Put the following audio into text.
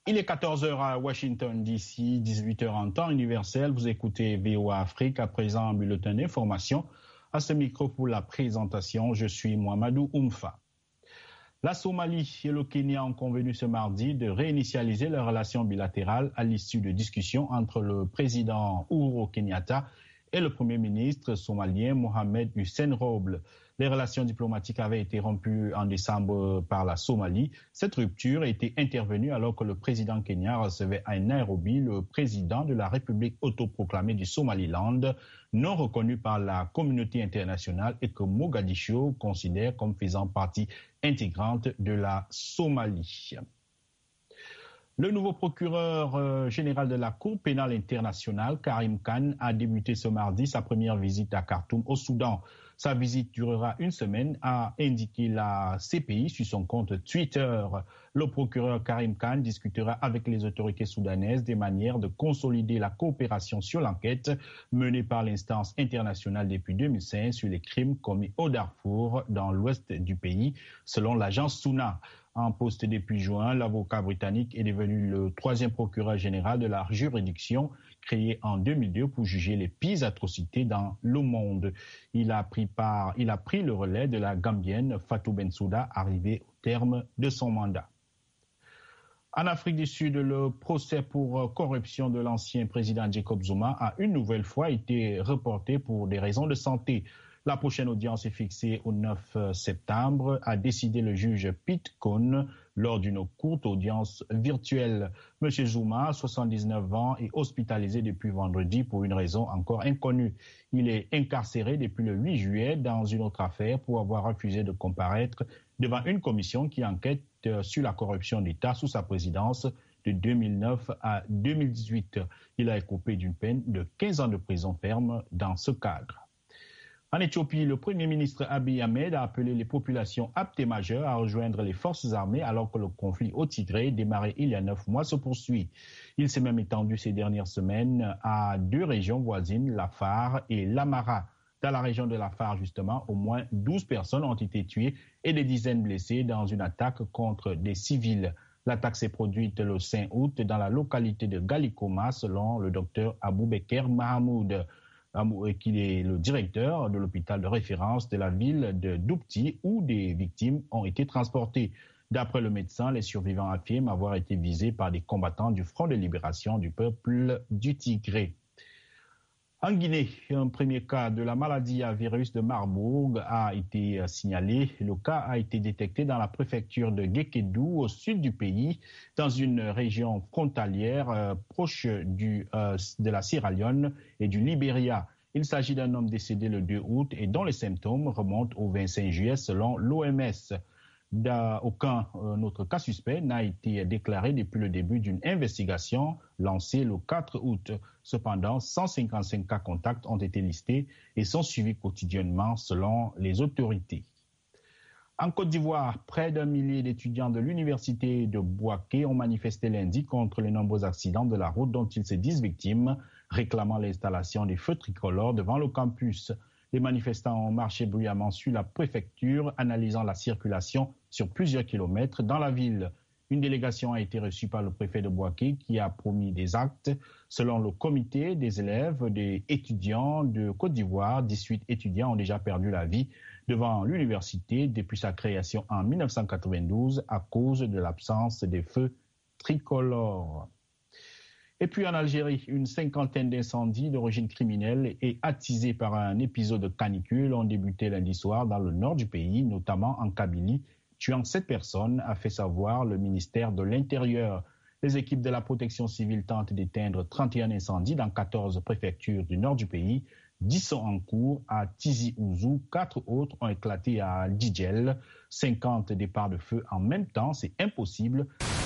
Il est 14 h à Washington, D.C., 18 h en temps universel. Vous écoutez VOA Afrique, à présent un bulletin d'information. À ce micro pour la présentation, je suis Mohamedou Oumfa. La Somalie et le Kenya ont convenu ce mardi de réinitialiser leurs relations bilatérales à l'issue de discussions entre le président Uhuru Kenyatta et le premier ministre somalien Mohamed Hussein Roble. Les relations diplomatiques avaient été rompues en décembre par la Somalie. Cette rupture était intervenue alors que le président kenyan recevait à Nairobi le président de la République autoproclamée du Somaliland, non reconnu par la communauté internationale et que Mogadiscio considère comme faisant partie intégrante de la Somalie. Le nouveau procureur général de la Cour pénale internationale, Karim Khan, a débuté ce mardi sa première visite à Khartoum, au Soudan. Sa visite durera une semaine, a indiqué la CPI sur son compte Twitter. Le procureur Karim Khan discutera avec les autorités soudanaises des manières de consolider la coopération sur l'enquête menée par l'instance internationale depuis 2005 sur les crimes commis au Darfour, dans l'ouest du pays, selon l'agence SUNA. En poste depuis juin, l'avocat britannique est devenu le troisième procureur général de la juridiction créée en 2002 pour juger les pires atrocités dans le monde. Il a pris le relais de la Gambienne Fatou Bensouda, arrivée au terme de son mandat. En Afrique du Sud, le procès pour corruption de l'ancien président Jacob Zuma a une nouvelle fois été reporté pour des raisons de santé. La prochaine audience est fixée au 9 septembre, a décidé le juge Pete Cohn lors d'une courte audience virtuelle. M. Zuma, 79 ans, est hospitalisé depuis vendredi pour une raison encore inconnue. Il est incarcéré depuis le 8 juillet dans une autre affaire pour avoir refusé de comparaître devant une commission qui enquête sur la corruption d'État sous sa présidence de 2009 à 2018. Il a écopé d'une peine de 15 ans de prison ferme dans ce cadre. En Éthiopie, le Premier ministre Abiy Ahmed a appelé les populations aptes et majeures à rejoindre les forces armées alors que le conflit au Tigré, démarré il y a 9 mois, se poursuit. Il s'est même étendu ces dernières semaines à 2 régions voisines, l'Afar et l'Amara. Dans la région de l'Afar, justement, au moins 12 personnes ont été tuées et des dizaines blessées dans une attaque contre des civils. L'attaque s'est produite le 5 août dans la localité de Galikoma, selon le docteur Aboubeker Mahamoud, qui est le directeur de l'hôpital de référence de la ville de Doupti, où des victimes ont été transportées. D'après le médecin, les survivants affirment avoir été visés par des combattants du Front de libération du peuple du Tigré. En Guinée, un premier cas de la maladie à virus de Marburg a été signalé. Le cas a été détecté dans la préfecture de Guékédou, au sud du pays, dans une région frontalière proche de la Sierra Leone et du Libéria. Il s'agit d'un homme décédé le 2 août et dont les symptômes remontent au 25 juillet selon l'OMS. Aucun autre cas suspect n'a été déclaré depuis le début d'une investigation lancée le 4 août. Cependant, 155 cas contacts ont été listés et sont suivis quotidiennement selon les autorités. En Côte d'Ivoire, près d'1 millier d'étudiants de l'université de Bouaké ont manifesté lundi contre les nombreux accidents de la route dont ils se disent victimes, réclamant l'installation des feux tricolores devant le campus. Les manifestants ont marché bruyamment sur la préfecture, analysant la circulation sur plusieurs kilomètres dans la ville. Une délégation a été reçue par le préfet de Bouaké qui a promis des actes. Selon le comité des élèves, des étudiants de Côte d'Ivoire, 18 étudiants ont déjà perdu la vie devant l'université depuis sa création en 1992 à cause de l'absence des feux tricolores. Et puis en Algérie, une cinquantaine d'incendies d'origine criminelle et attisés par un épisode de canicule ont débuté lundi soir dans le nord du pays, notamment en Kabylie, tuant 7 personnes, a fait savoir le ministère de l'Intérieur. Les équipes de la protection civile tentent d'éteindre 31 incendies dans 14 préfectures du nord du pays. 10 sont en cours à Tizi Ouzou, 4 autres ont éclaté à Djidjel. 50 départs de feu en même temps, c'est impossible